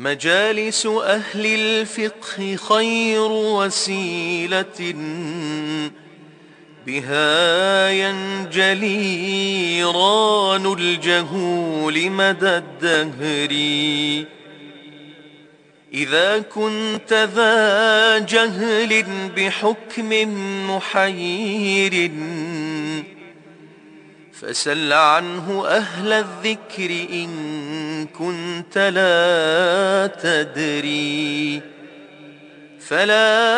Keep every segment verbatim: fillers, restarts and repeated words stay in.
مجالس أهل الفقه خير وسيلة بها ينجلي ران الجهول مدى الدهر. إذا كنت ذا جهل بحكم محير فسل عنه أهل الذكر إن كنت لا تدري. فلا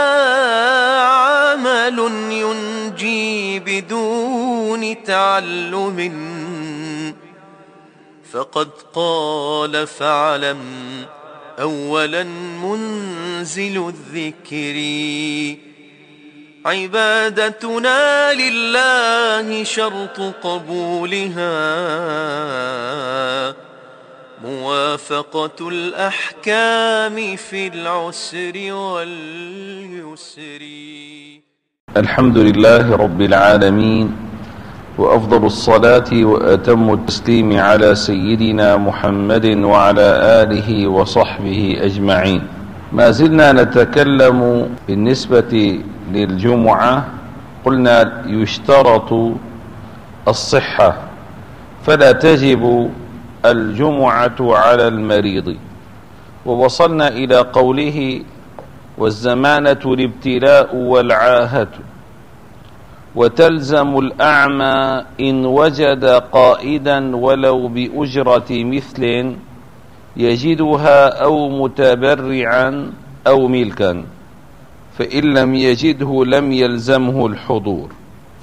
عمل ينجي بدون تعلم فقد قال فاعلم أولا منزل الذكر. عبادتنا لله شرط قبولها موافقة الأحكام في العسر واليسر. الحمد لله رب العالمين، وأفضل الصلاة وأتم التسليم على سيدنا محمد وعلى آله وصحبه أجمعين. ما زلنا نتكلم بالنسبة للجمعة. قلنا يشترط الصحة، فلا تجب الجمعة على المريض. ووصلنا إلى قوله والزمانة الابتلاء والعاهة، وتلزم الأعمى إن وجد قائدا ولو بأجرة مثل يجدها أو متبرعا أو ملكا، فإن لم يجده لم يلزمه الحضور.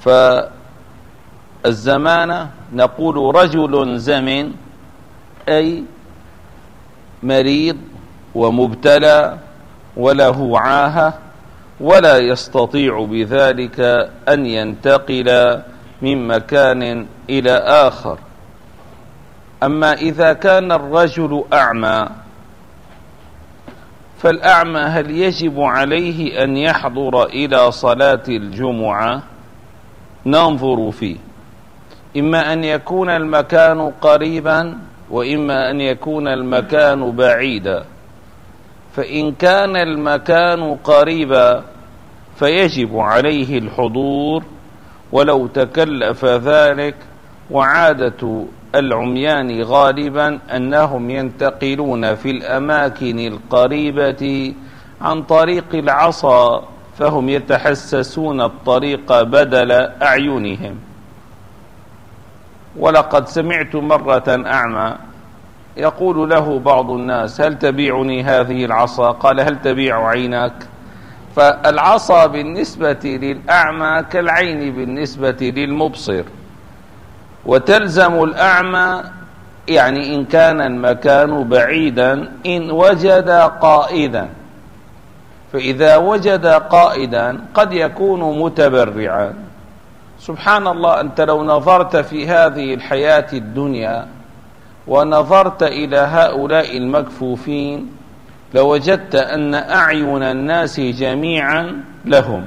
فالزمانة نقول رجل زمن أي مريض ومبتلى وله عاهة، ولا يستطيع بذلك أن ينتقل من مكان إلى آخر. أما إذا كان الرجل أعمى، فالأعمى هل يجب عليه أن يحضر إلى صلاة الجمعة؟ ننظر فيه. إما أن يكون المكان قريبا، وإما أن يكون المكان بعيدا. فإن كان المكان قريبا فيجب عليه الحضور ولو تكلف ذلك. وعادة العميان غالبا أنهم ينتقلون في الأماكن القريبة عن طريق العصا، فهم يتحسسون الطريق بدل أعينهم. ولقد سمعت مرة أعمى يقول له بعض الناس هل تبيعني هذه العصا؟ قال هل تبيع عينك؟ فالعصا بالنسبة للأعمى كالعين بالنسبة للمبصر. وتلزم الأعمى يعني إن كان المكان بعيدا إن وجد قائدا. فإذا وجد قائدا قد يكون متبرعا. سبحان الله، أنت لو نظرت في هذه الحياة الدنيا ونظرت إلى هؤلاء المكفوفين لوجدت أن أعين الناس جميعا لهم.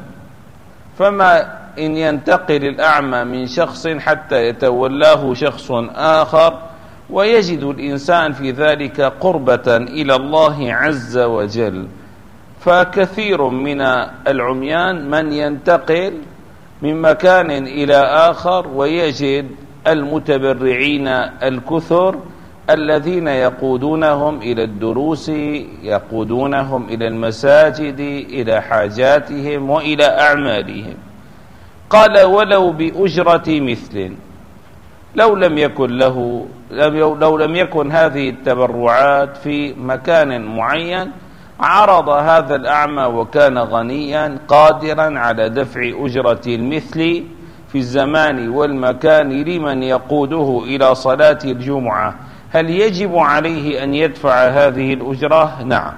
فما إن ينتقل الأعمى من شخص حتى يتولاه شخص آخر، ويجد الإنسان في ذلك قربة إلى الله عز وجل. فكثير من العميان من ينتقل من مكان إلى آخر ويجد المتبرعين الكثر الذين يقودونهم إلى الدروس، يقودونهم إلى المساجد، إلى حاجاتهم وإلى أعمالهم. قال ولو بأجرة مثل، لو لم يكن له لو لم يكن هذه التبرعات في مكان معين، عرض هذا الأعمى وكان غنيا قادرا على دفع أجرة المثل في الزمان والمكان لمن يقوده إلى صلاة الجمعة، هل يجب عليه أن يدفع هذه الأجرة؟ نعم.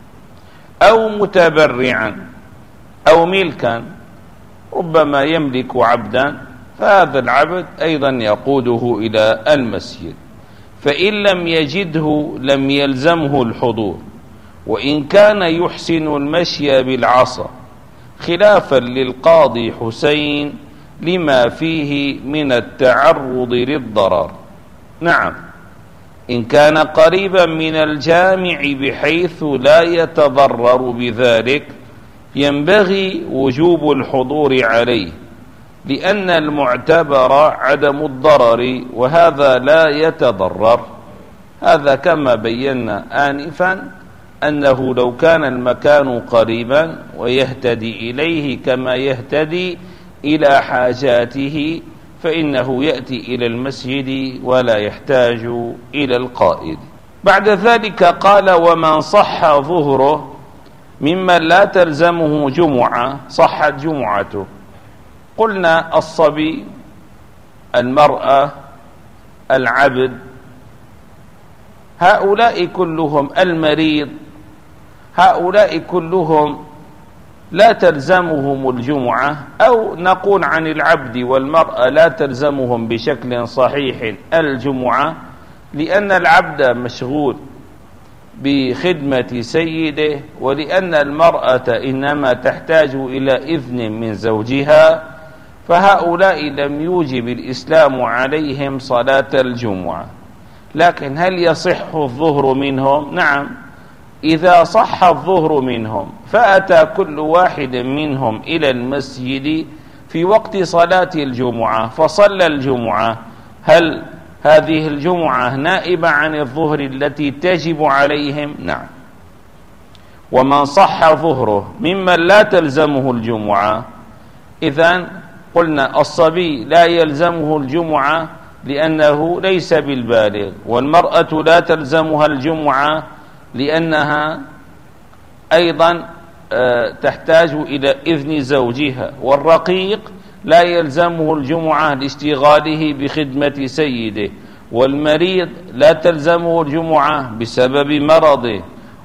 أو متبرعا أو ملكا، ربما يملك عبدا فهذا العبد أيضا يقوده إلى المسجد، فإن لم يجده لم يلزمه الحضور. وإن كان يحسن المشي بالعصا خلافا للقاضي حسين لما فيه من التعرض للضرر. نعم، إن كان قريبا من الجامع بحيث لا يتضرر بذلك ينبغي وجوب الحضور عليه، لأن المعتبر عدم الضرر، وهذا لا يتضرر. هذا كما بينا آنفا أنه لو كان المكان قريبا ويهتدي إليه كما يهتدي إلى حاجاته فإنه يأتي إلى المسجد ولا يحتاج إلى القائد. بعد ذلك قال: ومن صح ظهره ممن لا تلزمه جمعة صحت جمعته. قلنا الصبي، المرأة، العبد، هؤلاء كلهم، المريض، هؤلاء كلهم لا تلزمهم الجمعة، أو نقول عن العبد والمرأة لا تلزمهم بشكل صحيح الجمعة، لأن العبد مشغول بخدمة سيده، ولأن المرأة إنما تحتاج إلى إذن من زوجها، فهؤلاء لم يوجب الإسلام عليهم صلاة الجمعة. لكن هل يصح الظهر منهم؟ نعم، إذا صح الظهر منهم فأتى كل واحد منهم إلى المسجد في وقت صلاة الجمعة فصلى الجمعة، هل هذه الجمعة نائبة عن الظهر التي تجب عليهم؟ نعم. ومن صح ظهره ممن لا تلزمه الجمعة، إذن قلنا الصبي لا يلزمه الجمعة لأنه ليس بالبالغ، والمرأة لا تلزمها الجمعة لأنها أيضا تحتاج إلى إذن زوجها، والرقيق لا يلزمه الجمعة لاشتغاله بخدمة سيده، والمريض لا تلزمه الجمعة بسبب مرضه،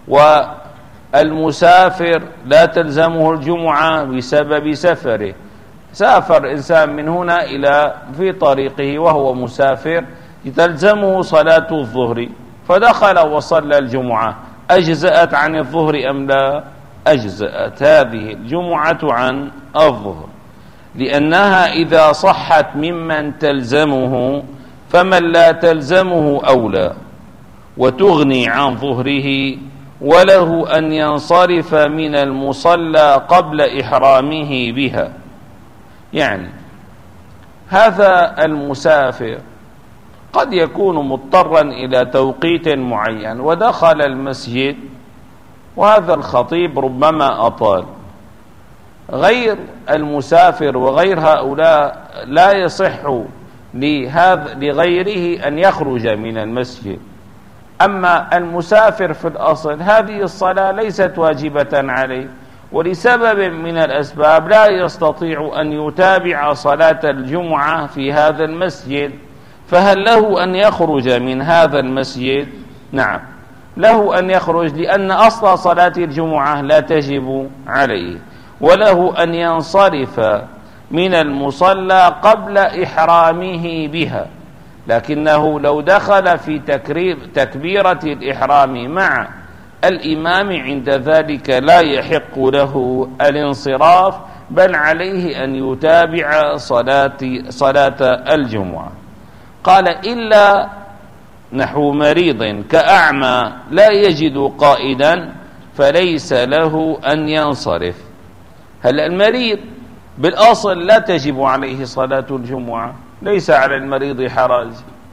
والمسافر لا تلزمه الجمعة بسبب سفره. سافر إنسان من هنا إلى في طريقه وهو مسافر تلزمه صلاة الظهر فدخل وصلى الجمعة، أجزأت عن الظهر أم لا؟ أجزأت هذه الجمعة عن الظهر، لأنها إذا صحت ممن تلزمه فمن لا تلزمه أولى وتغني عن ظهره، وله أن ينصرف من المصلى قبل إحرامه بها. يعني هذا المسافر قد يكون مضطرا إلى توقيت معين ودخل المسجد، وهذا الخطيب ربما أطال. غير المسافر وغير هؤلاء لا يصح لهذا لغيره أن يخرج من المسجد. أما المسافر في الأصل هذه الصلاة ليست واجبة عليه، ولسبب من الأسباب لا يستطيع أن يتابع صلاة الجمعة في هذا المسجد، فهل له أن يخرج من هذا المسجد؟ نعم، له أن يخرج، لأن أصل صلاة الجمعة لا تجب عليه، وله أن ينصرف من المصلى قبل إحرامه بها. لكنه لو دخل في تكبيرة الإحرام مع الإمام عند ذلك لا يحق له الانصراف، بل عليه أن يتابع صلاة, صلاة الجمعة. قال: إلا نحو مريض كأعمى لا يجد قائدا فليس له أن ينصرف. هل المريض بالأصل لا تجب عليه صلاة الجمعة، ليس على المريض حرج،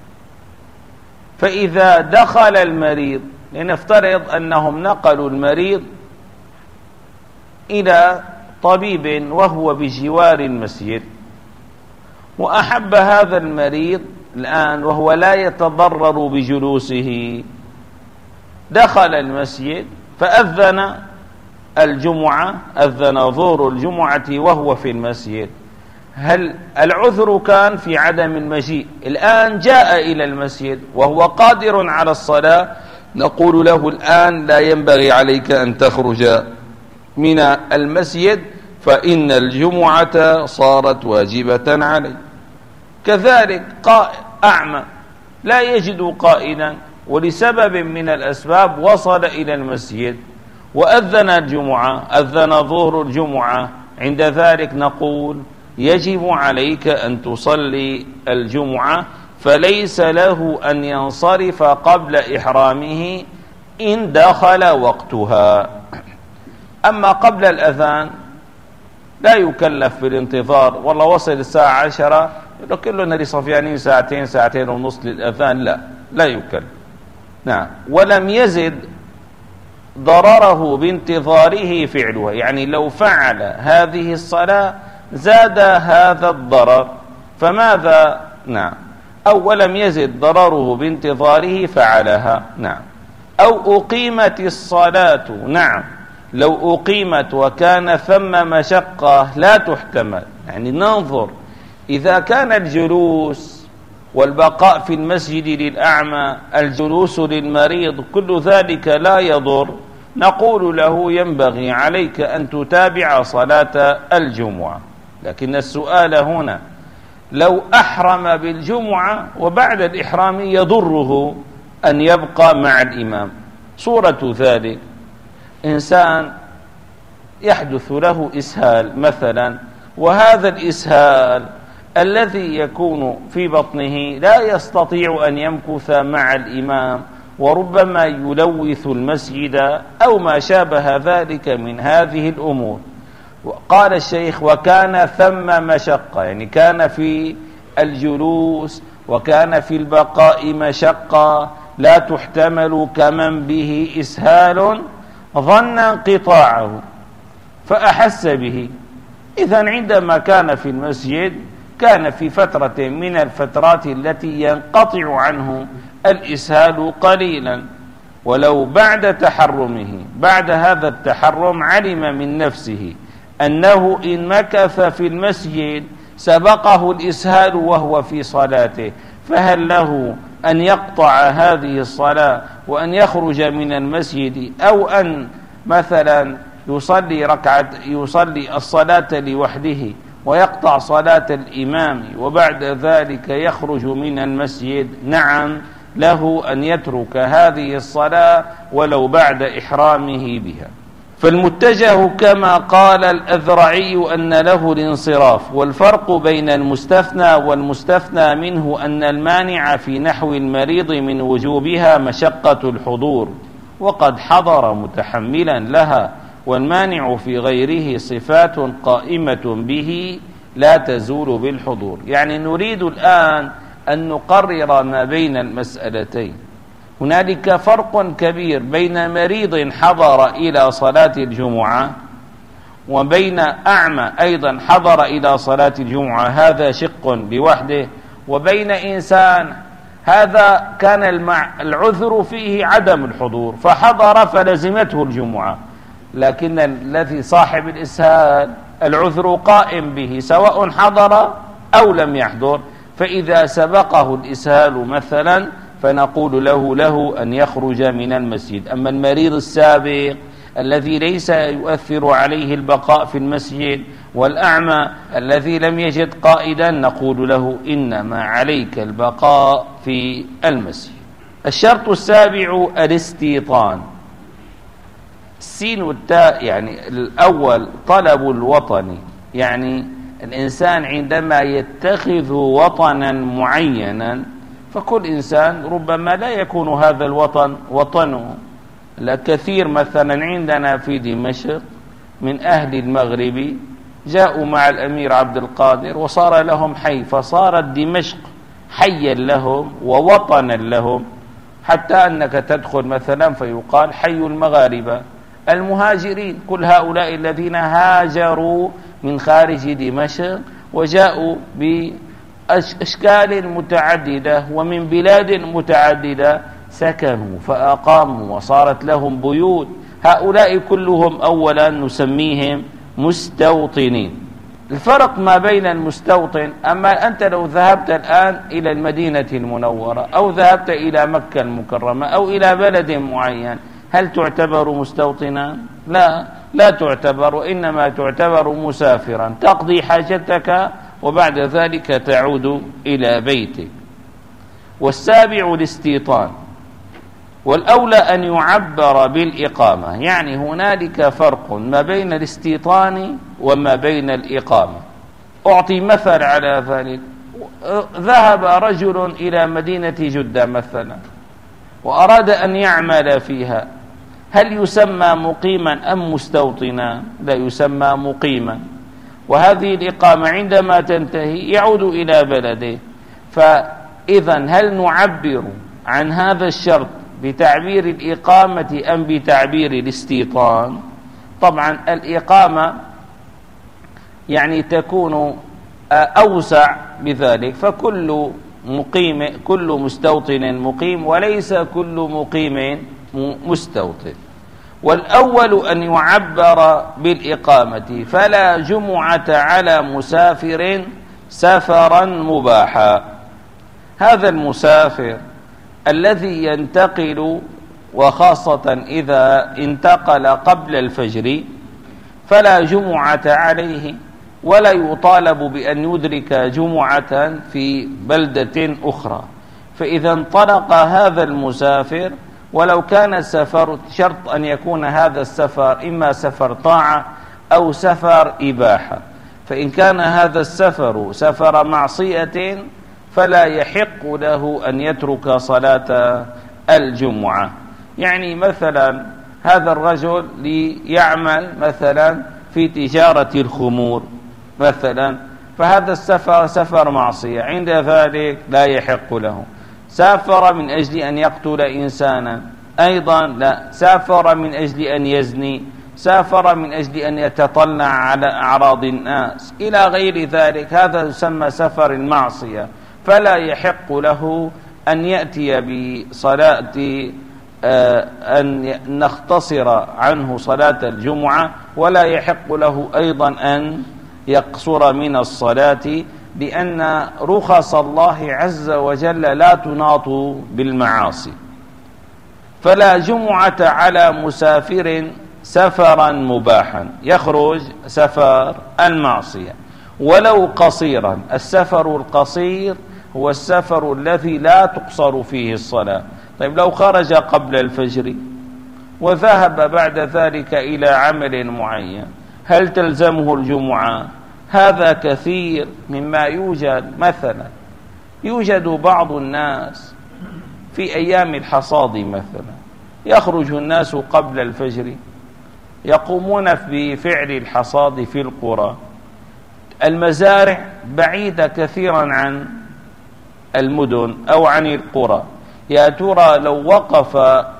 فإذا دخل المريض، لنفترض أنهم نقلوا المريض إلى طبيب وهو بجوار المسجد، وأحب هذا المريض الآن وهو لا يتضرر بجلوسه، دخل المسجد فأذن الجمعة، أذن ظهر الجمعة وهو في المسجد. هل العذر كان في عدم المجيء؟ الآن جاء إلى المسجد وهو قادر على الصلاة، نقول له الآن لا ينبغي عليك أن تخرج من المسجد، فإن الجمعة صارت واجبة عليه. كذلك أعمى لا يجد قائدا، ولسبب من الأسباب وصل إلى المسجد وأذن الجمعة، أذن ظهر الجمعة، عند ذلك نقول يجب عليك أن تصلي الجمعة، فليس له أن ينصرف قبل إحرامه إن دخل وقتها. أما قبل الأذان لا يكلف بالانتظار، والله وصل الساعة عشرة يقول كلنا لصفيانين ساعتين ساعتين ونص للأذان، لا لا يكلف. نعم. ولم يزد ضرره بانتظاره فعلها، يعني لو فعل هذه الصلاة زاد هذا الضرر، فماذا؟ نعم. أو ولم يزد ضرره بانتظاره فعلها. نعم. أو أقيمت الصلاة. نعم. لو أقيمت وكان ثم مشقة لا تحتمل، يعني ننظر إذا كان الجلوس والبقاء في المسجد للأعمى، الجلوس للمريض، كل ذلك لا يضر، نقول له ينبغي عليك أن تتابع صلاة الجمعة. لكن السؤال هنا لو أحرم بالجمعة وبعد الإحرام يضره أن يبقى مع الإمام. صورة ذلك إنسان يحدث له إسهال مثلا، وهذا الإسهال الذي يكون في بطنه لا يستطيع أن يمكث مع الإمام، وربما يلوث المسجد أو ما شابه ذلك من هذه الأمور. قال الشيخ وكان ثم مشقة، يعني كان في الجلوس وكان في البقاء مشقة لا تحتمل كمن به إسهال ظن انقطاعه فأحس به. إذن عندما كان في المسجد كان في فترة من الفترات التي ينقطع عنه الإسهال قليلا، ولو بعد تحرمه بعد هذا التحرم علم من نفسه أنه إن مكث في المسجد سبقه الإسهال وهو في صلاته، فهل له أن يقطع هذه الصلاة وأن يخرج من المسجد، أو أن مثلا يصلي ركعة يصلي الصلاة لوحده ويقطع صلاة الإمام وبعد ذلك يخرج من المسجد؟ نعم، له أن يترك هذه الصلاة ولو بعد إحرامه بها. فالمتجه كما قال الأذرعي أن له الانصراف، والفرق بين المستثنى والمستثنى منه أن المانع في نحو المريض من وجوبها مشقة الحضور وقد حضر متحملا لها، والمانع في غيره صفات قائمة به لا تزول بالحضور. يعني نريد الآن أن نقرر ما بين المسألتين. هنالك فرق كبير بين مريض حضر إلى صلاة الجمعة وبين أعمى أيضا حضر إلى صلاة الجمعة، هذا شق لوحده، وبين إنسان هذا كان العذر فيه عدم الحضور فحضر فلزمته الجمعة، لكن الذي صاحب الإسهال العذر قائم به سواء حضر أو لم يحضر، فإذا سبقه الإسهال مثلا فنقول له له أن يخرج من المسجد. أما المريض السابق الذي ليس يؤثر عليه البقاء في المسجد والأعمى الذي لم يجد قائدا نقول له إنما عليك البقاء في المسجد. الشرط السابع الاستيطان، السين والتاء، يعني الأول طلب الوطن، يعني الإنسان عندما يتخذ وطنا معينا، فكل إنسان ربما لا يكون هذا الوطن وطنه. الكثير مثلا عندنا في دمشق من أهل المغرب جاءوا مع الأمير عبد القادر وصار لهم حي، فصارت دمشق حيا لهم ووطنا لهم، حتى أنك تدخل مثلا فيقال حي المغاربة المهاجرين، كل هؤلاء الذين هاجروا من خارج دمشق وجاءوا بأشكال متعددة ومن بلاد متعددة، سكنوا فأقاموا وصارت لهم بيوت، هؤلاء كلهم أولا نسميهم مستوطنين. الفرق ما بين المستوطن، أما أنت لو ذهبت الآن إلى المدينة المنورة أو ذهبت إلى مكة المكرمة أو إلى بلد معين، هل تعتبر مستوطنا؟ لا، لا تعتبر، وإنما تعتبر مسافرا تقضي حاجتك وبعد ذلك تعود إلى بيتك. والسابع الاستيطان، والأولى أن يعبر بالإقامة، يعني هنالك فرق ما بين الاستيطان وما بين الإقامة. أعطي مثل على ذلك، ذهب رجل إلى مدينة جدة مثلا وأراد أن يعمل فيها، هل يسمى مقيما أم مستوطنا؟ لا، يسمى مقيما. وهذه الإقامة عندما تنتهي يعود إلى بلده. فإذا هل نعبر عن هذا الشرط بتعبير الإقامة أم بتعبير الاستيطان؟ طبعا الإقامة يعني تكون أوسع بذلك، فكل مقيم كل مستوطن مقيم وليس كل مقيم مستوطن. والأول أن يعبر بالإقامة، فلا جمعة على مسافر سفرا مباحا. هذا المسافر الذي ينتقل، وخاصة إذا انتقل قبل الفجر، فلا جمعة عليه ولا يطالب بأن يدرك جمعة في بلدة أخرى. فإذا انطلق هذا المسافر، ولو كان السفر شرط أن يكون هذا السفر إما سفر طاعة أو سفر إباحة، فإن كان هذا السفر سفر معصية فلا يحق له أن يترك صلاة الجمعة. يعني مثلا هذا الرجل ليعمل مثلا في تجارة الخمور مثلا، فهذا السفر سفر معصية، عند ذلك لا يحق له. سافر من أجل أن يقتل إنسانا أيضا لا، سافر من أجل أن يزني، سافر من أجل أن يتطلع على أعراض الناس إلى غير ذلك، هذا يسمى سفر المعصية، فلا يحق له أن يأتي بصلاة أن نختصر عنه صلاة الجمعة، ولا يحق له أيضا أن يقصر من الصلاة، لأن رخص الله عز وجل لا تناط بالمعاصي. فلا جمعة على مسافر سفرا مباحا، يخرج سفر المعصية ولو قصيرا. السفر القصير هو السفر الذي لا تقصر فيه الصلاة. طيب لو خرج قبل الفجر وذهب بعد ذلك إلى عمل معين، هل تلزمه الجمعة؟ هذا كثير مما يوجد. مثلا يوجد بعض الناس في أيام الحصاد مثلا، يخرج الناس قبل الفجر يقومون بفعل الحصاد في القرى. المزارع بعيدة كثيرا عن المدن أو عن القرى، يا ترى لو وقف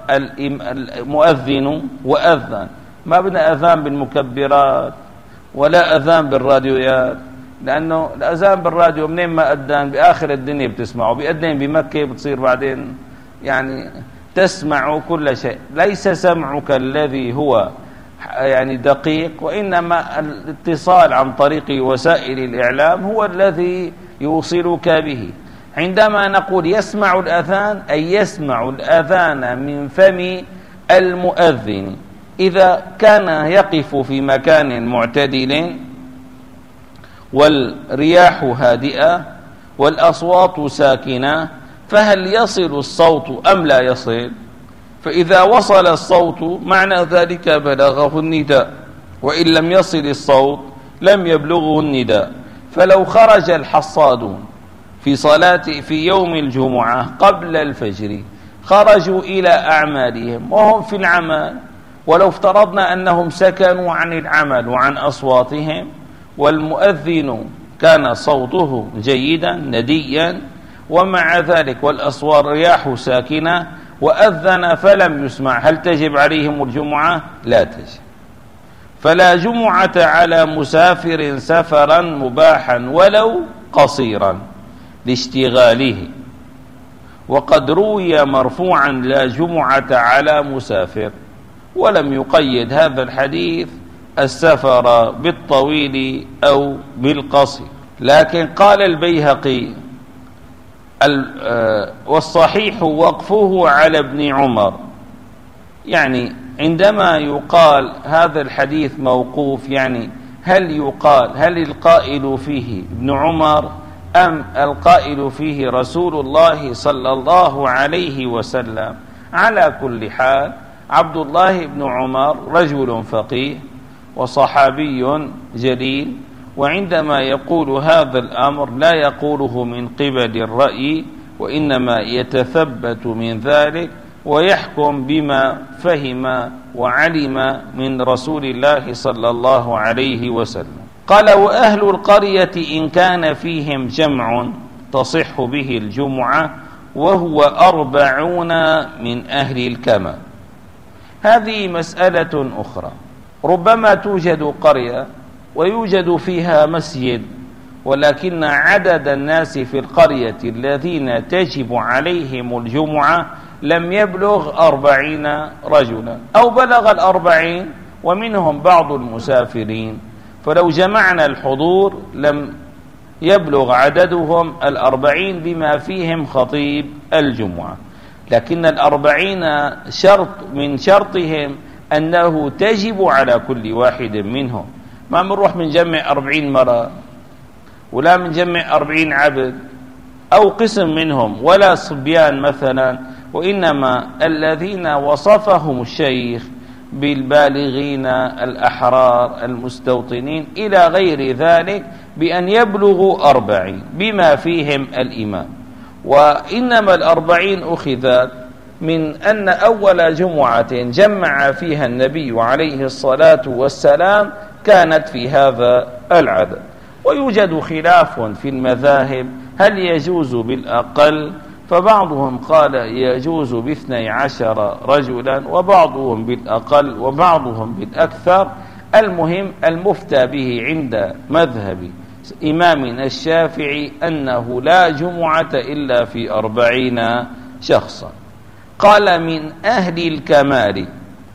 المؤذن وأذن، ما بدنا أذان بالمكبرات ولا أذان بالراديويات، لأنه الأذان بالراديو منين ما أذن بآخر الدنيا بتسمعه، بيأذن بمكة بتصير بعدين يعني تسمع كل شيء. ليس سمعك الذي هو يعني دقيق، وإنما الاتصال عن طريق وسائل الإعلام هو الذي يوصلك به. عندما نقول يسمع الأذان أي يسمع الأذان من فم المؤذن. إذا كان يقف في مكان معتدل والرياح هادئة والأصوات ساكنة، فهل يصل الصوت أم لا يصل؟ فإذا وصل الصوت معنى ذلك بلغه النداء، وإن لم يصل الصوت لم يبلغه النداء. فلو خرج الحصادون في صلاة في يوم الجمعة قبل الفجر، خرجوا إلى أعمالهم وهم في العمل، ولو افترضنا أنهم سكنوا عن العمل وعن أصواتهم، والمؤذن كان صوته جيدا نديا، ومع ذلك والأصوات رياح ساكنة وأذن فلم يسمع، هل تجب عليهم الجمعة؟ لا تجب. فلا جمعة على مسافر سفرا مباحا ولو قصيرا لاشتغاله. وقد روي مرفوعا لا جمعة على مسافر، ولم يقيد هذا الحديث السفر بالطويل أو بالقصير. لكن قال البيهقي والصحيح وقفه على ابن عمر، يعني عندما يقال هذا الحديث موقوف، يعني هل يقال هل القائل فيه ابن عمر أم القائل فيه رسول الله صلى الله عليه وسلم؟ على كل حال عبد الله بن عمر رجل فقيه وصحابي جليل، وعندما يقول هذا الأمر لا يقوله من قبل الرأي، وإنما يتثبت من ذلك ويحكم بما فهم وعلم من رسول الله صلى الله عليه وسلم. قال: وأهل القرية إن كان فيهم جمع تصح به الجمعة وهو أربعون من أهل الكمال. هذه مسألة أخرى. ربما توجد قرية ويوجد فيها مسجد، ولكن عدد الناس في القرية الذين تجب عليهم الجمعة لم يبلغ أربعين رجلا، أو بلغ الأربعين ومنهم بعض المسافرين، فلو جمعنا الحضور لم يبلغ عددهم الأربعين بما فيهم خطيب الجمعة. لكن الأربعين شرط من شرطهم أنه تجب على كل واحد منهم. ما بنروح من جمع أربعين مرة، ولا من جمع أربعين عبد أو قسم منهم، ولا صبيان مثلا، وإنما الذين وصفهم الشيخ بالبالغين الأحرار المستوطنين إلى غير ذلك بأن يبلغوا أربعين بما فيهم الإمام. وإنما الأربعين أخذت من أن أول جمعة جمع فيها النبي عليه الصلاة والسلام كانت في هذا العدد. ويوجد خلاف في المذاهب هل يجوز بالأقل، فبعضهم قال يجوز باثني عشر رجلا، وبعضهم بالأقل وبعضهم بالأكثر. المهم المفتى به عند مذهب إمامنا الشافعي أنه لا جمعة إلا في أربعين شخصا. قال: من أهل الكمال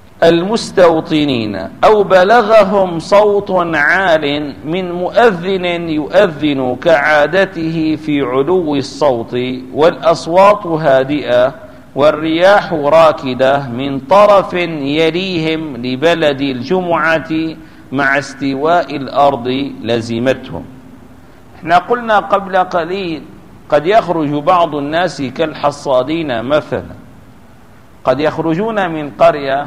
المستوطنين أو بلغهم صوت عال من مؤذن يؤذن كعادته في علو الصوت والأصوات هادئة والرياح راكدة من طرف يليهم لبلد الجمعة مع استواء الأرض لزمتهم. احنا قلنا قبل قليل قد يخرج بعض الناس كالحصادين مثلا، قد يخرجون من قرية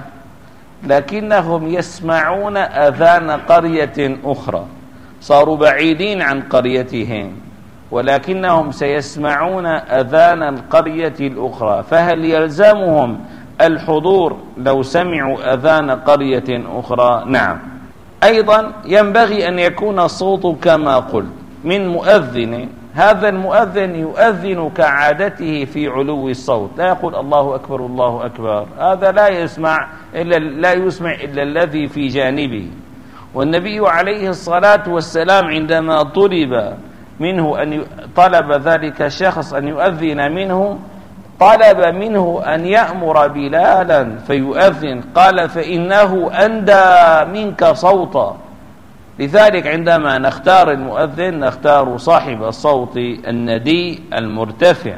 لكنهم يسمعون أذان قرية أخرى، صاروا بعيدين عن قريتهم ولكنهم سيسمعون أذان القرية الأخرى، فهل يلزمهم الحضور لو سمعوا أذان قرية أخرى؟ نعم. أيضا ينبغي أن يكون الصوت كما قلت من مؤذن، هذا المؤذن يؤذن كعادته في علو الصوت، لا يقول الله أكبر الله أكبر، هذا لا يسمع إلا لا يسمع إلا الذي في جانبه. والنبي عليه الصلاة والسلام عندما طلب منه أن طلب ذلك الشخص أن يؤذن منه، طلب منه أن يأمر بلالا فيؤذن، قال: فإنه أندى منك صوتا. لذلك عندما نختار المؤذن نختار صاحب الصوت الندي المرتفع.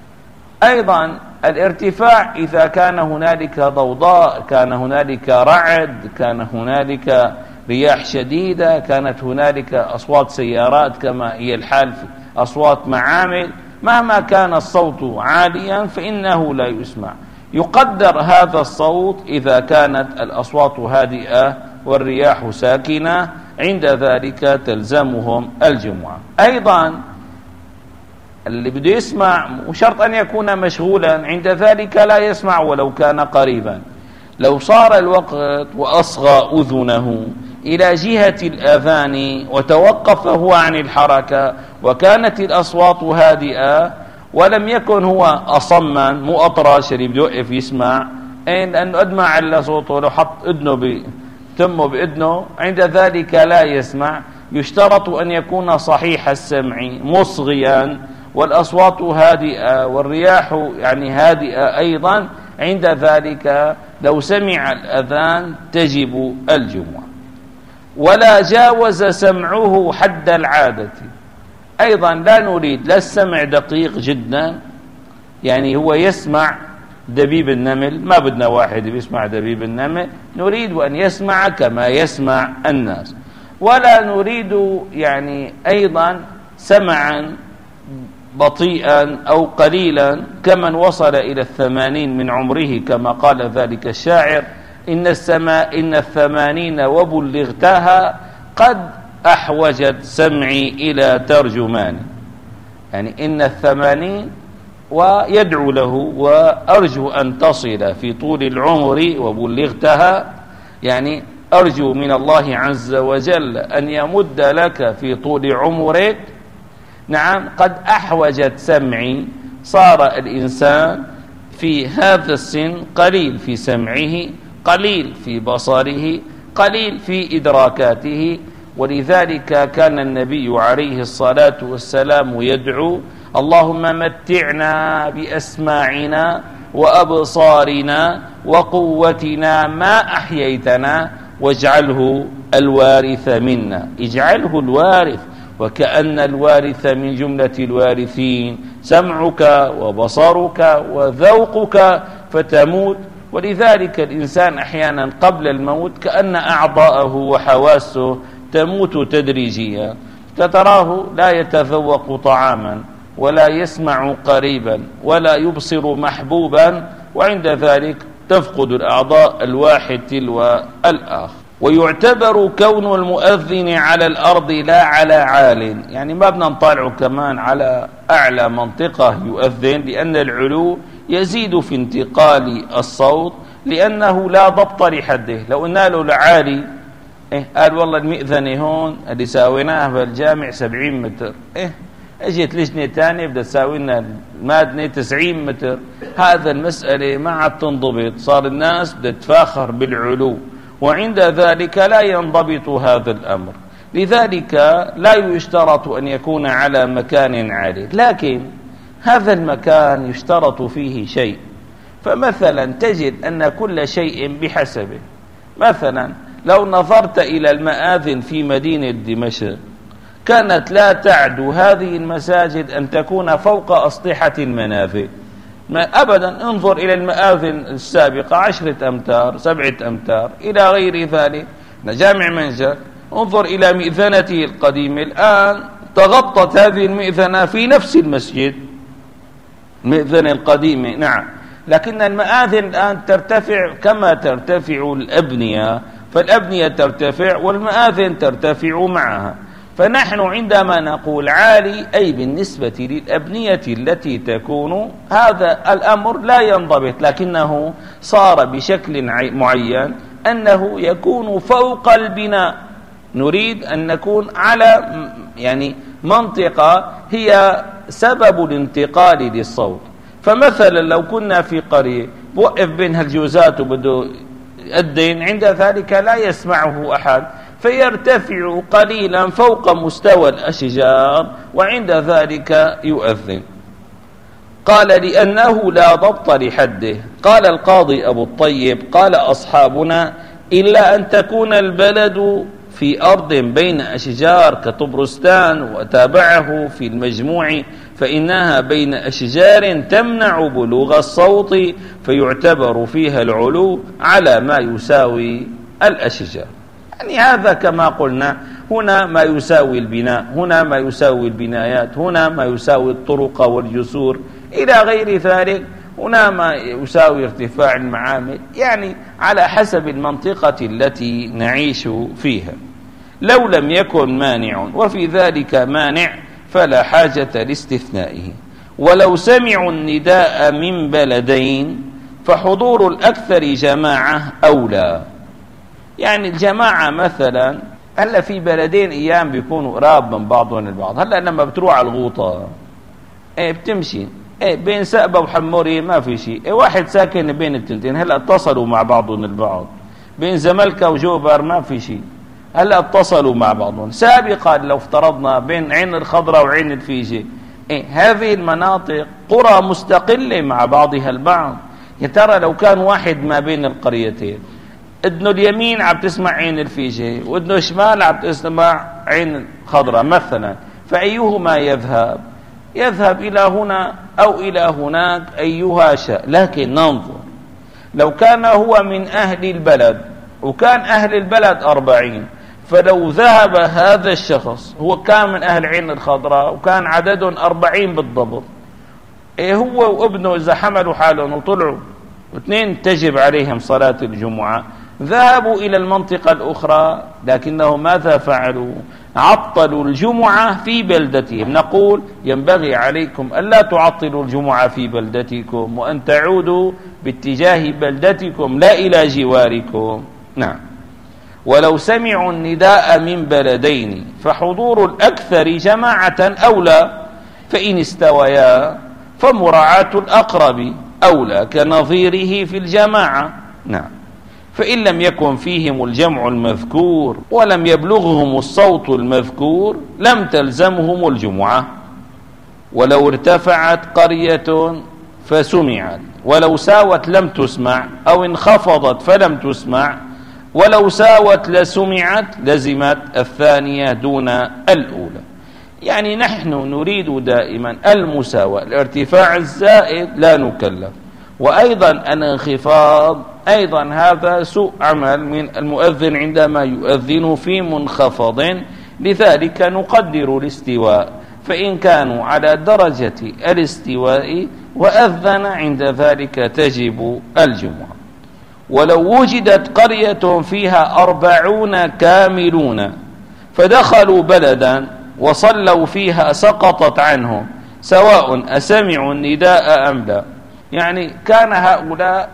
أيضا الارتفاع إذا كان هنالك ضوضاء، كان هنالك رعد، كان هنالك رياح شديدة، كانت هنالك أصوات سيارات كما هي الحال في أصوات معامل، مهما كان الصوت عاليا فإنه لا يسمع. يقدر هذا الصوت إذا كانت الأصوات هادئة والرياح ساكنة، عند ذلك تلزمهم الجمعة. أيضا اللي بده يسمع وشرط أن يكون مشغولا، عند ذلك لا يسمع ولو كان قريبا. لو صار الوقت وأصغى أذنه إلى جهة الأذان وتوقف هو عن الحركة وكانت الأصوات هادئة ولم يكن هو أصما مو أطرش اللي بده يوقف يسمع، لأنه قد ما على صوته لو حط إذنه تمه بإذنه عند ذلك لا يسمع. يشترط أن يكون صحيح السمع مصغيا والأصوات هادئة والرياح يعني هادئة أيضا، عند ذلك لو سمع الأذان تجب الجمعة. ولا جاوز سمعه حد العادة، أيضا لا نريد لا السمع دقيق جدا، يعني هو يسمع دبيب النمل، ما بدنا واحد يسمع دبيب النمل، نريد أن يسمع كما يسمع الناس. ولا نريد يعني أيضا سمعا بطيئا أو قليلا كمن وصل إلى الثمانين من عمره كما قال ذلك الشاعر: إن السماء إن الثمانين وبلغتها قد أحوجت سمعي إلى ترجمان، يعني إن الثمانين ويدعو له وأرجو أن تصل في طول العمر وبلغتها، يعني أرجو من الله عز وجل أن يمد لك في طول عمرك. نعم، قد أحوجت سمعي، صار الإنسان في هذا السن قليل في سمعه، قليل في بصره، قليل في إدراكاته، ولذلك كان النبي عليه الصلاة والسلام يدعو: اللهم متعنا بأسماعنا وأبصارنا وقوتنا ما أحييتنا واجعله الوارث منا. اجعله الوارث، وكأن الوارث من جملة الوارثين سمعك وبصرك وذوقك فتموت. ولذلك الإنسان أحيانا قبل الموت كأن أعضاءه وحواسه تموت تدريجيا، فتراه لا يتذوق طعاما ولا يسمع قريبا ولا يبصر محبوبا، وعند ذلك تفقد الأعضاء الواحد تلو الآخر. ويعتبر كون المؤذن على الأرض لا على عال، يعني ما بدنا نطالعه كمان على أعلى منطقة يؤذن، لأن العلو يزيد في انتقال الصوت، لأنه لا ضبط لحده. لو قلنا له العالي إيه قال والله المئذنة هون اللي ساويناها بالجامع سبعين متر، إيه اجت لجنة تانية بدها تساوي لنا المادنة تسعين متر، هذا المسألة ما عاد تنضبط، صار الناس بدها تفاخر بالعلو، وعند ذلك لا ينضبط هذا الأمر. لذلك لا يشترط أن يكون على مكان عالي، لكن هذا المكان يشترط فيه شيء. فمثلا تجد أن كل شيء بحسبه. مثلا لو نظرت إلى المآذن في مدينة دمشق كانت لا تعدو هذه المساجد أن تكون فوق أسطحة المنافذ، ما أبدا. انظر إلى المآذن السابقة عشرة أمتار سبعة أمتار إلى غير ذلك. جامع منجر انظر إلى مئذنته القديمة، الآن تغطت هذه المئذنة في نفس المسجد، المئذنة القديمة. نعم، لكن المآذن الآن ترتفع كما ترتفع الأبنية، فالأبنية ترتفع والمآذن ترتفع معها. فنحن عندما نقول عالي أي بالنسبة للأبنية التي تكون، هذا الأمر لا ينضبط، لكنه صار بشكل معين أنه يكون فوق البناء. نريد أن نكون على يعني منطقة هي سبب الانتقال للصوت. فمثلا لو كنا في قرية بوقف بين هالجوزات وبده يأذن، عند ذلك لا يسمعه أحد، فيرتفع قليلا فوق مستوى الأشجار، وعند ذلك يؤذن. قال لأنه لا ضبط لحده. قال القاضي أبو الطيب: قال أصحابنا: إلا أن تكون البلد في أرض بين أشجار كطبرستان وتابعه في المجموع، فإنها بين أشجار تمنع بلوغ الصوت، فيعتبر فيها العلو على ما يساوي الأشجار. يعني هذا كما قلنا، هنا ما يساوي البناء، هنا ما يساوي البنايات، هنا ما يساوي الطرق والجسور إلى غير ذلك، هنا ما يساوي ارتفاع المعامل، يعني على حسب المنطقة التي نعيش فيها. لو لم يكن مانع وفي ذلك مانع فلا حاجة لاستثنائه. ولو سمعوا النداء من بلدين فحضور الأكثر جماعة أولى. يعني الجماعة مثلا هلا في بلدين أيام بيكونوا قراب من بعضهم البعض. هلا لما بتروح على الغوطة ايه بتمشي ايه بين سقبة وحمورية ما في شيء، ايه واحد ساكن بين التنتين، هلا اتصلوا مع بعضهم البعض. بين زملكة وجوبر ما في شيء، هلا اتصلوا مع بعضهم. سابقا لو افترضنا بين عين الخضراء وعين الفيجة، إيه هذه المناطق قرى مستقلة مع بعضها البعض. يا ترى لو كان واحد ما بين القريتين اذنه اليمين عم تسمع عين الفيجة واذنه الشمال عم تسمع عين الخضراء مثلا، فأيهما يذهب؟ يذهب إلى هنا أو إلى هناك أيها شاء. لكن ننظر، لو كان هو من أهل البلد وكان أهل البلد أربعين، فلو ذهب هذا الشخص هو كان من أهل عين الخضراء وكان عددهم أربعين بالضبط، إيه هو وابنه إذا حملوا حالهم وطلعوا واثنين تجب عليهم صلاة الجمعة، ذهبوا إلى المنطقة الأخرى، لكنهم ماذا فعلوا؟ عطلوا الجمعة في بلدتهم. نقول ينبغي عليكم ألا تعطلوا الجمعة في بلدتكم، وأن تعودوا باتجاه بلدتكم لا إلى جواركم. نعم. ولو سمعوا النداء من بلدين فحضور الأكثر جماعة أولى، فإن استويا فمراعاة الأقرب أولى كنظيره في الجماعة. نعم. فإن لم يكن فيهم الجمع المذكور ولم يبلغهم الصوت المذكور لم تلزمهم الجمعة. ولو ارتفعت قرية فسمعت، ولو ساوت لم تسمع، أو انخفضت فلم تسمع، ولو ساوت لسمعت لزمت الثانية دون الأولى. يعني نحن نريد دائما المساواة. الارتفاع الزائد لا نكلف، وأيضا الانخفاض أيضا هذا سوء عمل من المؤذن عندما يؤذن في منخفض، لذلك نقدر الاستواء. فإن كانوا على درجة الاستواء وأذن عند ذلك تجب الجمعة. ولو وجدت قرية فيها أربعون كاملون فدخلوا بلدا وصلوا فيها سقطت عنهم سواء أسمعوا النداء أم لا. يعني كان هؤلاء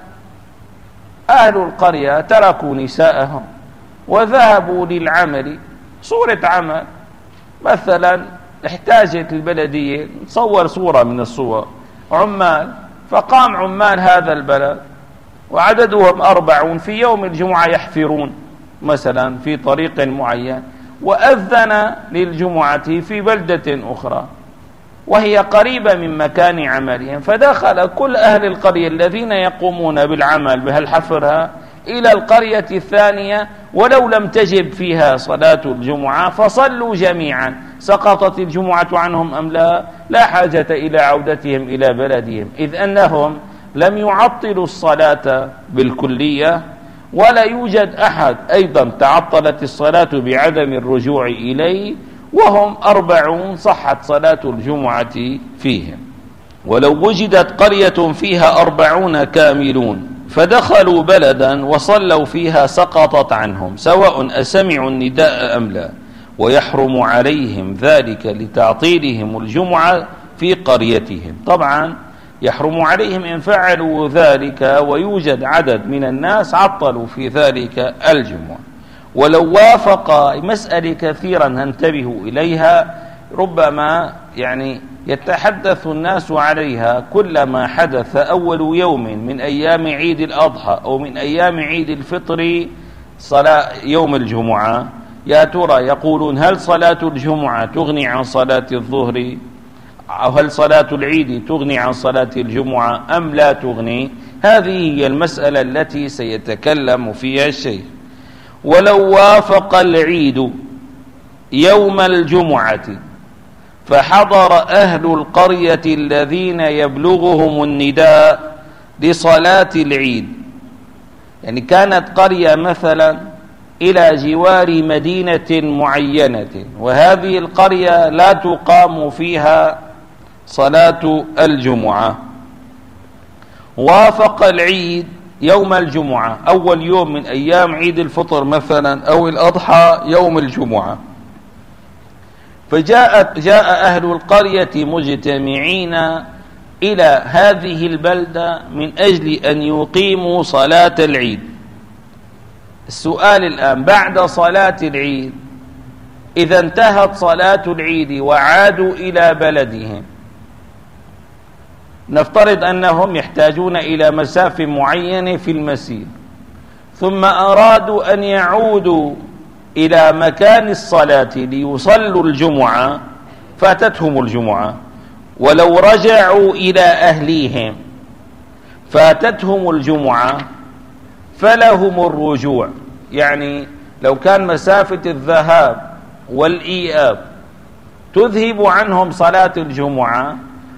أهل القرية تركوا نساءهم وذهبوا للعمل، صورة عمل مثلا احتاجت البلدية، تصور صورة من الصور عمال، فقام عمال هذا البلد وعددهم أربعون في يوم الجمعة يحفرون مثلا في طريق معين، وأذن للجمعة في بلدة أخرى وهي قريبة من مكان عملهم، فدخل كل أهل القرية الذين يقومون بالعمل بهالحفرها إلى القرية الثانية ولو لم تجب فيها صلاة الجمعة فصلوا جميعا. سقطت الجمعة عنهم أم لا؟ لا حاجة إلى عودتهم إلى بلدهم، إذ أنهم لم يعطلوا الصلاة بالكلية، ولا يوجد أحد أيضا تعطلت الصلاة بعدم الرجوع إليه، وهم أربعون صحت صلاة الجمعة فيهم. ولو وجدت قرية فيها أربعون كاملون فدخلوا بلدا وصلوا فيها سقطت عنهم سواء أسمعوا النداء أم لا، ويحرم عليهم ذلك لتعطيلهم الجمعة في قريتهم. طبعا يحرم عليهم إن فعلوا ذلك ويوجد عدد من الناس عطلوا في ذلك الجمعة. ولو وافق مسألة كثيرا ننتبه إليها، ربما يعني يتحدث الناس عليها كلما حدث أول يوم من أيام عيد الأضحى أو من أيام عيد الفطر صلاة يوم الجمعة، يا ترى يقولون هل صلاة الجمعة تغني عن صلاة الظهر، أو هل صلاة العيد تغني عن صلاة الجمعة أم لا تغني؟ هذه هي المسألة التي سيتكلم فيها الشيخ. ولو وافق العيد يوم الجمعة فحضر أهل القرية الذين يبلغهم النداء لصلاة العيد، يعني كانت قرية مثلا إلى جوار مدينة معينة وهذه القرية لا تقام فيها صلاة الجمعة، وافق العيد يوم الجمعة أول يوم من أيام عيد الفطر مثلا أو الأضحى يوم الجمعة، فجاءت جاء أهل القرية مجتمعين إلى هذه البلدة من أجل أن يقيموا صلاة العيد. السؤال الآن بعد صلاة العيد إذا انتهت صلاة العيد وعادوا إلى بلدهم، نفترض أنهم يحتاجون إلى مسافة معينة في المسير، ثم أرادوا أن يعودوا إلى مكان الصلاة ليصلوا الجمعة فاتتهم الجمعة، ولو رجعوا إلى أهليهم فاتتهم الجمعة فلهم الرجوع. يعني لو كان مسافة الذهاب والإياب تذهب عنهم صلاة الجمعة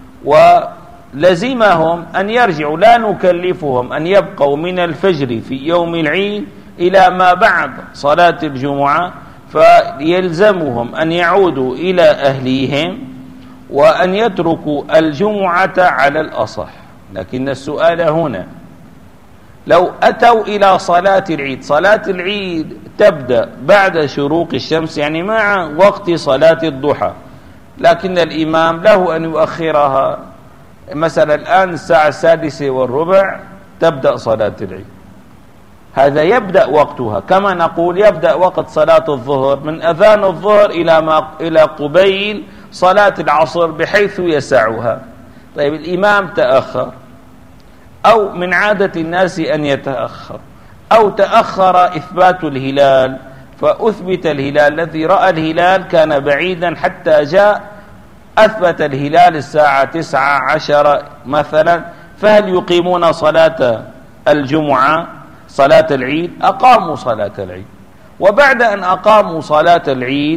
ولزمهم أن يرجعوا، لا نكلفهم أن يبقوا من الفجر في يوم العيد إلى ما بعد صلاة الجمعة، فيلزمهم أن يعودوا إلى أهليهم وأن يتركوا الجمعة على الأصح. لكن السؤال هنا لو أتوا إلى صلاة العيد، صلاة العيد تبدأ بعد شروق الشمس يعني مع وقت صلاة الضحى، لكن الإمام له أن يؤخرها، مثلا الآن الساعة السادسة والربع تبدأ صلاة العيد، هذا يبدأ وقتها. كما نقول يبدأ وقت صلاة الظهر من أذان الظهر إلى ما إلى قبيل صلاة العصر بحيث يسعها. طيب الإمام تأخر، أو من عادة الناس أن يتأخر، أو تأخر إثبات الهلال فأثبت الهلال، الذي رأى الهلال كان بعيدا حتى جاء أثبت الهلال الساعة تسعة عشر مثلا، فهل يقيمون صلاة الجمعة صلاة العيد؟ أقاموا صلاة العيد، وبعد أن أقاموا صلاة العيد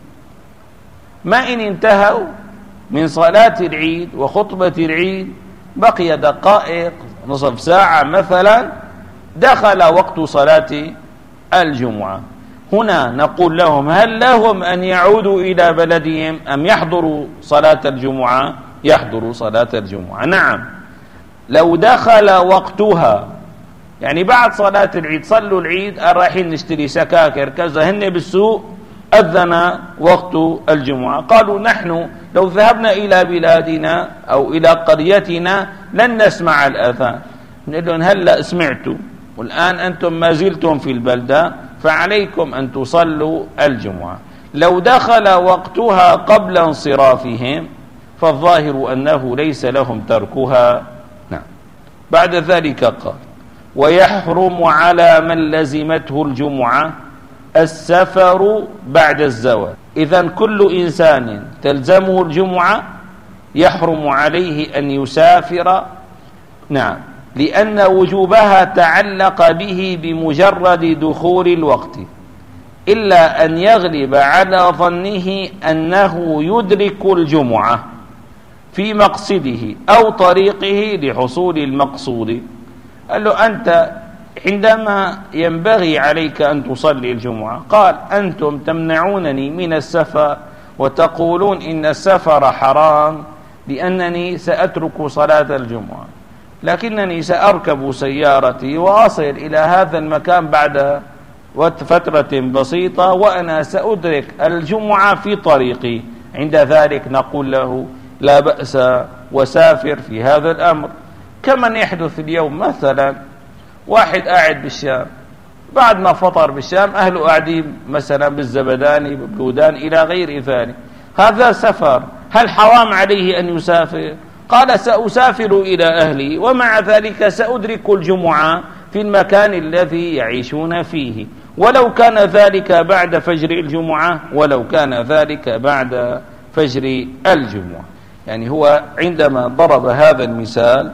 ما إن انتهوا من صلاة العيد وخطبة العيد بقي دقائق نصف ساعة مثلا دخل وقت صلاة الجمعة. هنا نقول لهم هل لهم أن يعودوا إلى بلدهم أم يحضروا صلاة الجمعة؟ يحضروا صلاة الجمعة. نعم، لو دخل وقتها يعني بعد صلاة العيد، صلوا العيد رايحين نشتري سكاكر كذا، هن بالسوق أذن وقت الجمعة، قالوا نحن لو ذهبنا إلى بلادنا أو إلى قريتنا لن نسمع الأذان. نقول لهم هلأ سمعتوا والآن أنتم ما زلتم في البلدة فعليكم أن تصلوا الجمعة. لو دخل وقتها قبل انصرافهم فالظاهر أنه ليس لهم تركها. نعم. بعد ذلك قال ويحرم على من لزمته الجمعة السفر بعد الزوال. إذن كل إنسان تلزمه الجمعة يحرم عليه أن يسافر، نعم، لأن وجوبها تعلق به بمجرد دخول الوقت، إلا أن يغلب على ظنه أنه يدرك الجمعة في مقصده أو طريقه لحصول المقصود. قال له أنت عندما ينبغي عليك أن تصلي الجمعة، قال أنتم تمنعونني من السفر وتقولون إن السفر حرام لأنني سأترك صلاة الجمعة، لكنني سأركب سيارتي وأصل إلى هذا المكان بعد فترة بسيطة وأنا سأدرك الجمعة في طريقي. عند ذلك نقول له لا بأس وسافر في هذا الأمر. كمن يحدث اليوم مثلا واحد قاعد بالشام، بعد ما فطر بالشام أهله قاعدين مثلا بالزبداني ببلودان إلى غير ذلك، هذا سفر، هل حرام عليه أن يسافر؟ قال سأسافر إلى أهلي ومع ذلك سأدرك الجمعة في المكان الذي يعيشون فيه، ولو كان ذلك بعد فجر الجمعة ولو كان ذلك بعد فجر الجمعة. يعني هو عندما ضرب هذا المثال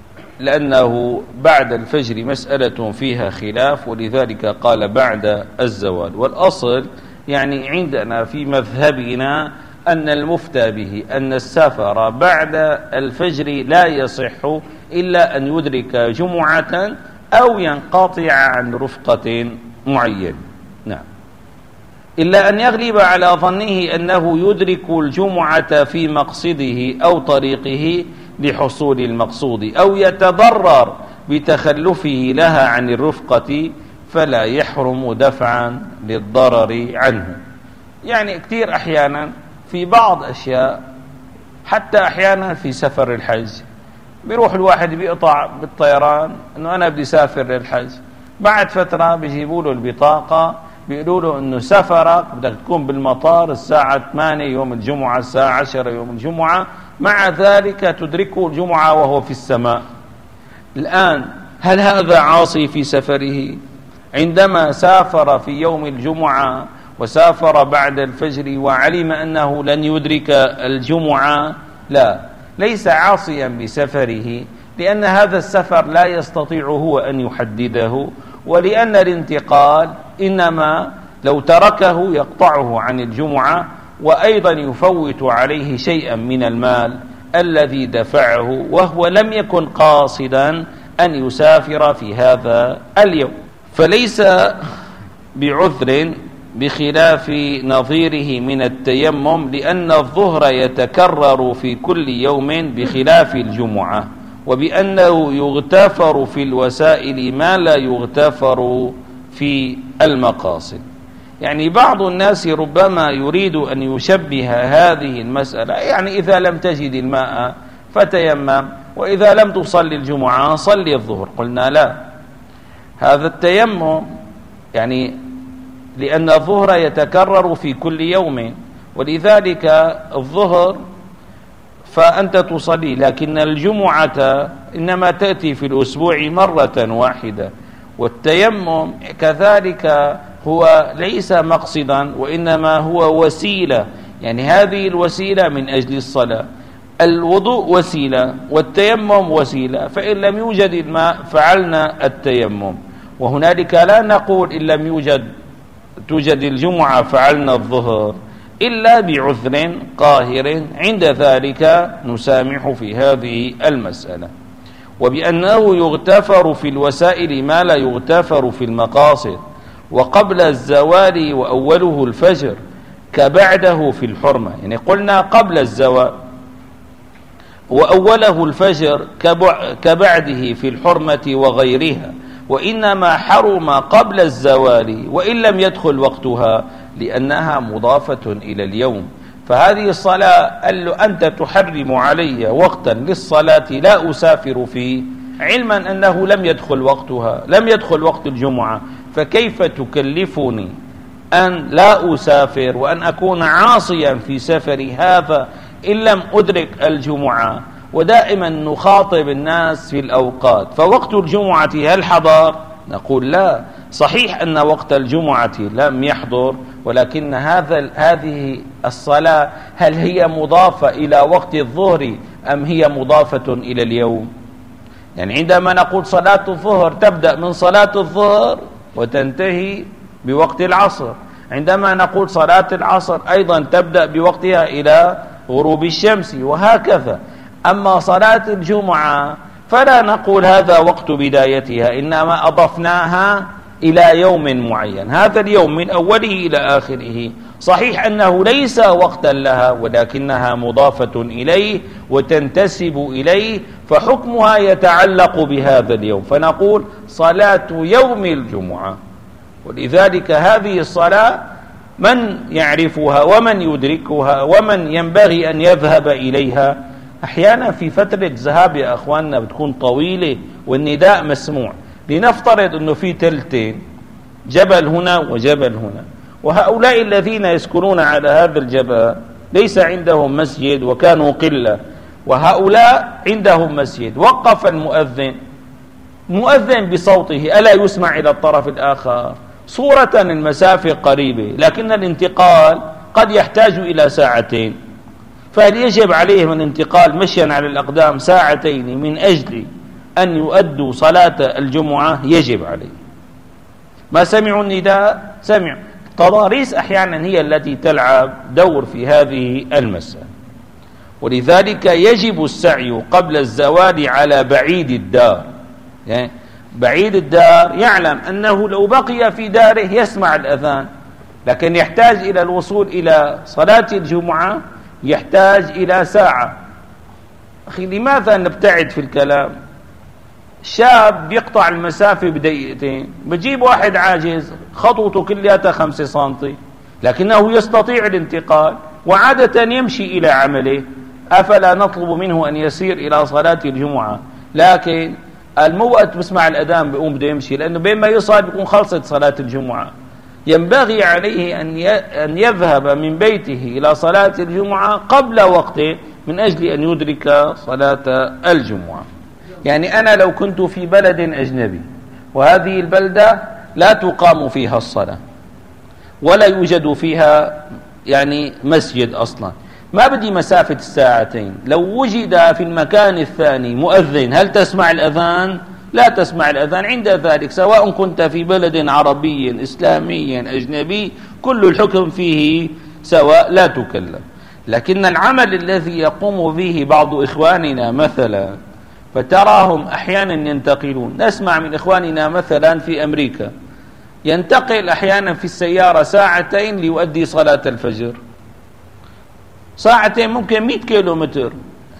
لأنه بعد الفجر مسألة فيها خلاف، ولذلك قال بعد الزوال. والأصل يعني عندنا في مذهبنا أن المفتى به أن السفر بعد الفجر لا يصح إلا أن يدرك جمعة أو ينقطع عن رفقة معينة. نعم، إلا أن يغلب على ظنه أنه يدرك الجمعة في مقصده أو طريقه لحصول المقصود، أو يتضرر بتخلفه لها عن الرفقة فلا يحرم دفعا للضرر عنه. يعني كثير أحيانا في بعض أشياء، حتى أحيانا في سفر الحج بيروح الواحد بيقطع بالطيران أنه أنا بدي سافر للحج، بعد فترة بيجيبوا له البطاقة بيقولوا له أنه سفرك بدك تكون بالمطار الساعة ثمانية يوم الجمعة، الساعة عشرة يوم الجمعة، مع ذلك تدركه الجمعة وهو في السماء. الآن هل هذا عاصي في سفره؟ عندما سافر في يوم الجمعة وسافر بعد الفجر وعلم أنه لن يدرك الجمعة، لا، ليس عاصيا بسفره، لأن هذا السفر لا يستطيع هو أن يحدده، ولأن الانتقال إنما لو تركه يقطعه عن الجمعة، وأيضا يفوت عليه شيئا من المال الذي دفعه وهو لم يكن قاصدا أن يسافر في هذا اليوم. فليس بعذر بخلاف نظيره من التيمم، لأن الظهر يتكرر في كل يوم بخلاف الجمعة، وبأنه يغتفر في الوسائل ما لا يغتفر في المقاصد. يعني بعض الناس ربما يريد أن يشبه هذه المسألة، يعني إذا لم تجد الماء فتيمم، وإذا لم تصلي الجمعة صلي الظهر. قلنا لا، هذا التيمم يعني لأن الظهر يتكرر في كل يوم، ولذلك الظهر فأنت تصلي، لكن الجمعة إنما تأتي في الأسبوع مرة واحدة. والتيمم كذلك هو ليس مقصدا، وإنما هو وسيلة، يعني هذه الوسيلة من أجل الصلاة. الوضوء وسيلة والتيمم وسيلة، فإن لم يوجد الماء فعلنا التيمم. وهنالك لا نقول إن لم يوجد توجد الجمعة فعلنا الظهر إلا بعذر قاهر، عند ذلك نسامح في هذه المسألة. وبأنه يغتفر في الوسائل ما لا يغتفر في المقاصد، وقبل الزوال وأوله الفجر كبعده في الحرمة. يعني قلنا قبل الزوال وأوله الفجر كبعده في الحرمة وغيرها، وإنما حرم قبل الزوال وإن لم يدخل وقتها لأنها مضافة إلى اليوم. فهذه الصلاة قال له أنت تحرم علي وقتا للصلاة لا أسافر فيه، علما أنه لم يدخل وقتها، لم يدخل وقت الجمعة، فكيف تكلفني أن لا أسافر وأن أكون عاصيا في سفري هذا إن لم أدرك الجمعة؟ ودائما نخاطب الناس في الأوقات، فوقت الجمعة هل حضر؟ نقول لا، صحيح أن وقت الجمعة لم يحضر، ولكن هذا هذه الصلاة هل هي مضافة إلى وقت الظهر أم هي مضافة إلى اليوم؟ يعني عندما نقول صلاة الظهر تبدأ من صلاة الظهر وتنتهي بوقت العصر، عندما نقول صلاة العصر أيضا تبدأ بوقتها إلى غروب الشمس، وهكذا. أما صلاة الجمعة فلا نقول هذا وقت بدايتها، إنما أضفناها إلى يوم معين، هذا اليوم من أوله إلى آخره. صحيح أنه ليس وقتا لها، ولكنها مضافة إليه وتنتسب إليه، فحكمها يتعلق بهذا اليوم، فنقول صلاة يوم الجمعة. ولذلك هذه الصلاة من يعرفها ومن يدركها ومن ينبغي أن يذهب إليها؟ أحيانا في فترة ذهاب يا أخواننا بتكون طويلة والنداء مسموع، لنفترض أنه في تلتين، جبل هنا وجبل هنا، وهؤلاء الذين يسكنون على هذا الجبل ليس عندهم مسجد وكانوا قلة، وهؤلاء عندهم مسجد. وقف المؤذن مؤذن بصوته، ألا يسمع إلى الطرف الآخر؟ صورة المسافة قريبة، لكن الانتقال قد يحتاج إلى ساعتين، فهل يجب عليهم الانتقال مشيا على الأقدام ساعتين من أجل أن يؤدوا صلاة الجمعة؟ يجب عليه. ما سمعوا النداء؟ سمعوا. التضاريس أحيانا هي التي تلعب دور في هذه المسألة، ولذلك يجب السعي قبل الزوال على بعيد الدار. يعني بعيد الدار يعلم أنه لو بقي في داره يسمع الأذان، لكن يحتاج إلى الوصول إلى صلاة الجمعة يحتاج إلى ساعة. أخي لماذا نبتعد في الكلام؟ شاب يقطع المسافة بدقيقتين، بجيب واحد عاجز خطوته كلها خمسة سنتي لكنه يستطيع الانتقال وعادة يمشي إلى عمله، أفلا نطلب منه أن يسير إلى صلاة الجمعة؟ لكن الموقت بسمع الأذان بيقوم بده يمشي، لأنه بين ما يصعد بيكون خلصت صلاة الجمعة. ينبغي عليه أن يذهب من بيته إلى صلاة الجمعة قبل وقته من أجل أن يدرك صلاة الجمعة. يعني أنا لو كنت في بلد أجنبي وهذه البلدة لا تقام فيها الصلاة ولا يوجد فيها يعني مسجد أصلا، ما بدي مسافة الساعتين. لو وجد في المكان الثاني مؤذن هل تسمع الأذان؟ لا تسمع الأذان. عند ذلك سواء كنت في بلد عربي إسلامي أجنبي كل الحكم فيه سواء، لا تكلم. لكن العمل الذي يقوم به بعض إخواننا مثلا، فتراهم أحيانا ينتقلون، نسمع من إخواننا مثلا في أمريكا ينتقل أحيانا في السيارة ساعتين ليؤدي صلاة الفجر، ساعتين ممكن مئة كيلو متر.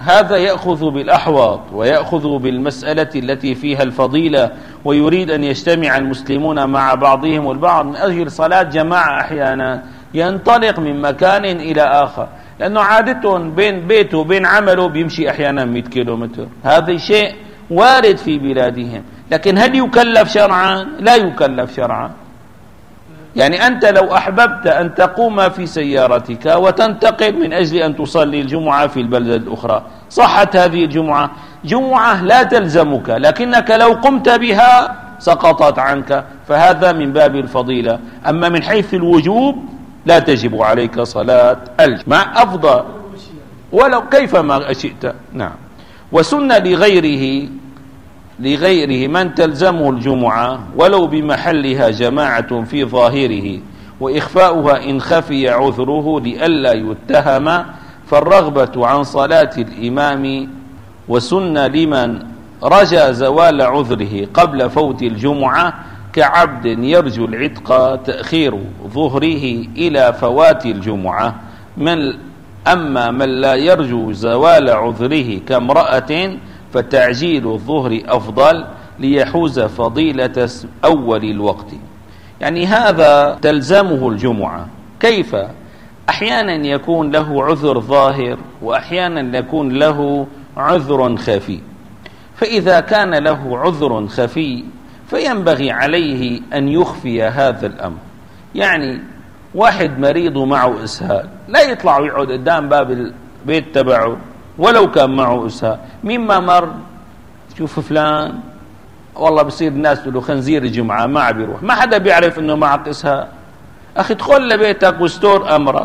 هذا يأخذ بالأحوط ويأخذ بالمسألة التي فيها الفضيلة، ويريد أن يجتمع المسلمون مع بعضهم البعض من أجل صلاة جماعة، أحيانا ينطلق من مكان إلى آخر، لأنه عادته بين بيته وبين عمله بيمشي أحيانا مئة كيلومتر. هذا شيء وارد في بلادهم، لكن هل يكلف شرعا؟ لا يكلف شرعا. يعني أنت لو أحببت أن تقوم في سيارتك وتنتقل من أجل أن تصلي الجمعة في البلدة الأخرى، صحت هذه الجمعة، جمعة لا تلزمك، لكنك لو قمت بها سقطت عنك، فهذا من باب الفضيلة. أما من حيث الوجوب لا تجب عليك صلاة الجمعة، مع أفضل ولو كيفما شئت. نعم. وسن لغيره لغيره من تلزمه الجمعة ولو بمحلها جماعة في ظاهره، وإخفاؤها إن خفي عذره لئلا يتهم، فالرغبة عن صلاة الإمام. وسن لمن رجى زوال عذره قبل فوت الجمعة كعبد يرجو العتق تأخير ظهره إلى فوات الجمعة. من أما من لا يرجو زوال عذره كامرأة فتعجيل الظهر أفضل ليحوز فضيلة أول الوقت. يعني هذا تلزمه الجمعة. كيف؟ أحيانا يكون له عذر ظاهر وأحيانا يكون له عذر خفي. فإذا كان له عذر خفي فينبغي عليه أن يخفي هذا الأمر. يعني واحد مريض معه إسهال لا يطلع ويقعد قدام باب البيت تبعه ولو كان معه إسهال. مما مر شوف فلان والله بصير الناس تقول له خنزير الجمعة ما عم بيروح، ما حدا بيعرف انه معك إسهال. أخي ادخل لبيتك واستور أمرك.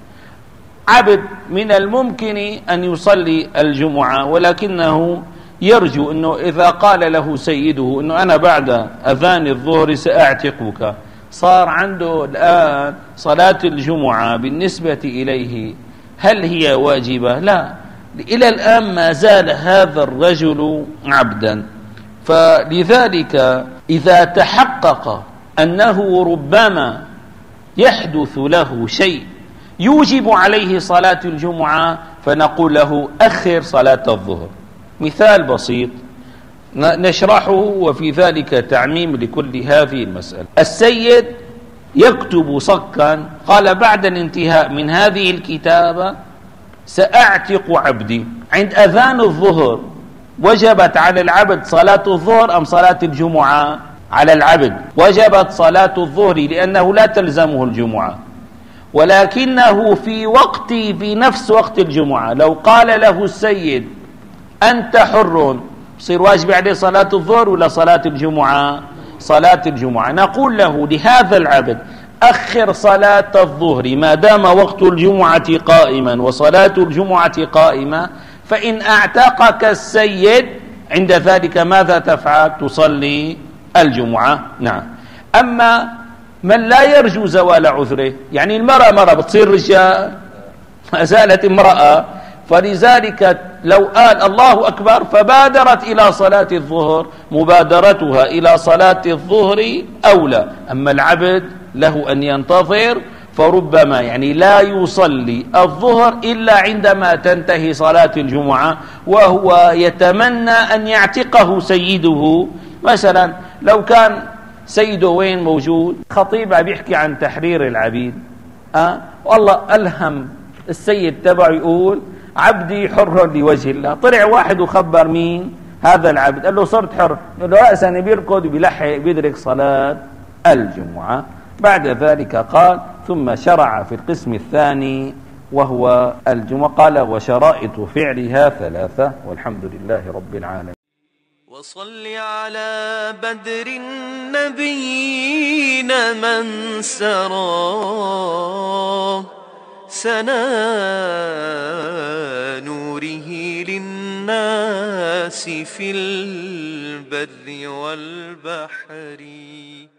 عبد من الممكن أن يصلي الجمعة ولكنه يرجو أنه إذا قال له سيده أنه أنا بعد أذان الظهر سأعتقك، صار عنده الآن صلاة الجمعة بالنسبة إليه هل هي واجبة؟ لا، إلى الآن ما زال هذا الرجل عبدا. فلذلك إذا تحقق أنه ربما يحدث له شيء يوجب عليه صلاة الجمعة فنقول له أخر صلاة الظهر. مثال بسيط نشرحه وفي ذلك تعميم لكل هذه المسألة. السيد يكتب صكا قال بعد الانتهاء من هذه الكتابة سأعتق عبدي. عند أذان الظهر وجبت على العبد صلاة الظهر أم صلاة الجمعة؟ على العبد وجبت صلاة الظهر لأنه لا تلزمه الجمعة، ولكنه في وقت في نفس وقت الجمعة لو قال له السيد أنت حر يصير واجب عليه صلاة الظهر ولا صلاة الجمعة؟ صلاة الجمعة. نقول له لهذا العبد أخر صلاة الظهر ما دام وقت الجمعة قائما وصلاة الجمعة قائمة، فإن أعتقك السيد عند ذلك ماذا تفعل؟ تصلي الجمعة. نعم. أما من لا يرجو زوال عذره، يعني المرأة مرة بتصير رجال ما زالت امرأة، فلذلك لو قال الله أكبر فبادرت إلى صلاة الظهر مبادرتها إلى صلاة الظهر أولى. أما العبد له أن ينتظر، فربما يعني لا يصلي الظهر إلا عندما تنتهي صلاة الجمعة وهو يتمنى أن يعتقه سيده. مثلا لو كان سيده وين موجود؟ خطيب عم يحكي عن تحرير العبيد، أه؟ والله ألهم السيد تبعه يقول عبدي حر لوجه الله. طلع واحد وخبر مين؟ هذا العبد، قال له صرت حر، قال له رأسا بيركض وبيلحق بيدرك صلاة الجمعة. بعد ذلك قال ثم شرع في القسم الثاني وهو الجمعة. قال وشرائط فعلها ثلاثة والحمد لله رب العالمين. وصل على بدر النبيين من سرى سنا نوره للناس في البر والبحر.